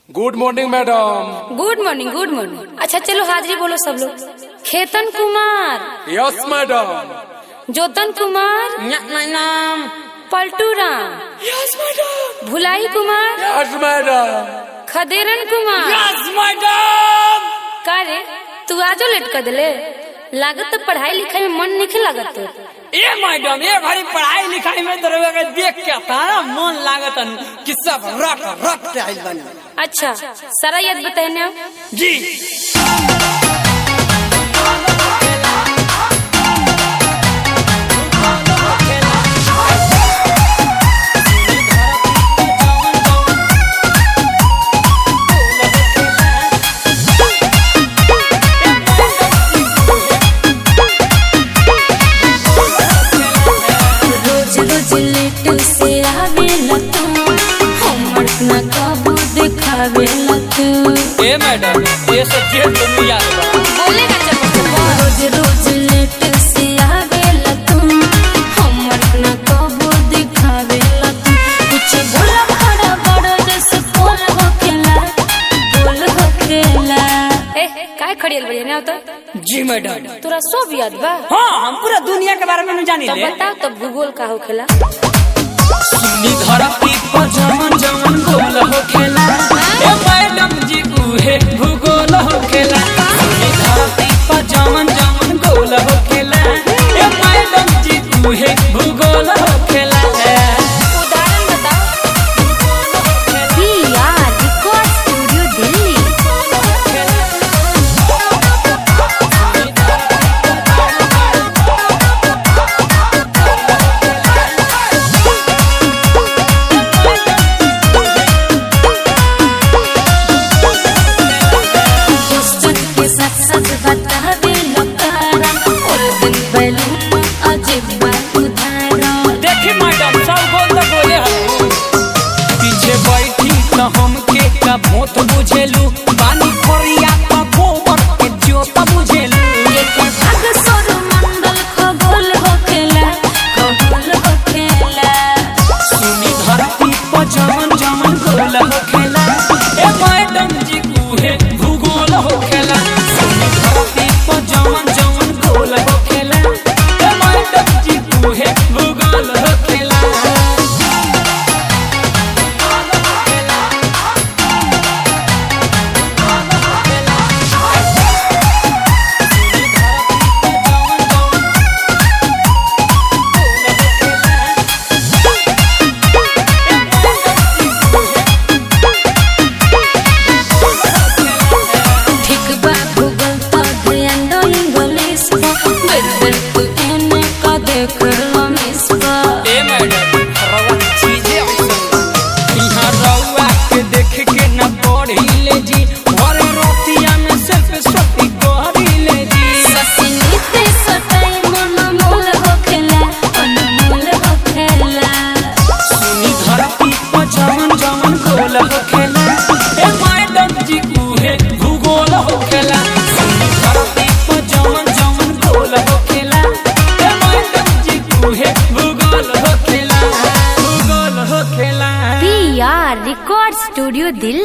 Good morning madam. Good morning good morning. अच्छा चलो हाजिरी बोलो सब लोग। खेतन कुमार। Yes madam. जोतन कुमार। नाम पलटू राम। Yes madam. भुलाई कुमार। Yes madam. खदेरन कुमार। Yes madam. का रे तू आजो लेट कर दिले? लागत तो पढ़ाई लिखाई में मन नहीं लागत। ए मैडम ये भारी पढ़ाई लिखाई में तो रउआ के देख के तारा मन लागत कि सब रट रट के आइल बनी। अच्छा सारा याद बताए जी। ए मैडम ये सब चीज तुम्हें याद बा? बोलेगा जब रोज रोज लेट से आवेला तू हमर ना कबो दिखावेला तू कुछ बोला बड़ा बड़ा जैसे बोल होखेला ए काहे खड़ियल बजे ना तो? जी मैडम। तोरा सब याद बा? हाँ हम पूरा दुनिया के बारे में नहीं जानी तो ले। बता तो भूगोल का होखेला? सुनी धरती पर जमन जमन गोल होखेला। ए मैडम जी उहे भूगोल होखेला। सुनी धरती पर जमन जमन गोल होखेला। ए मैडम जी उहे भूगोल होखेला। उदाहरण बताओ। PR record studio Delhi. देखी मैडम सब गोल तो बोले हूँ। पीछे बैठी तो हमके का भूत बुझेलू। पानी खोरिया तो गोबर के जोत बुझेलू। सुनी धरती पर जमन जमन गोल होखेला। ए मैडम जी उहे भूगोल होखेला। सुनी धरती पर जमन जमन गोल होखेला। ए मैडम जी उहे भूगोल होखेला। ए मैडम रउआ चीजें ऐसन इहाँ रउआ के देख के न पढ़ी ले जी। और रोटिया में सिर्फ सोटी गहरी ले जी। सुनी धरती पर जमन जमन गोल होखेला। ए मैडम जी उहे भूगोल होखेला। सुनी धरती पर जमन जमन गोल होखेला। ए मैडम जी उहे भूगोल होखेला। भूगोल होखेला। PR record studio Delhi.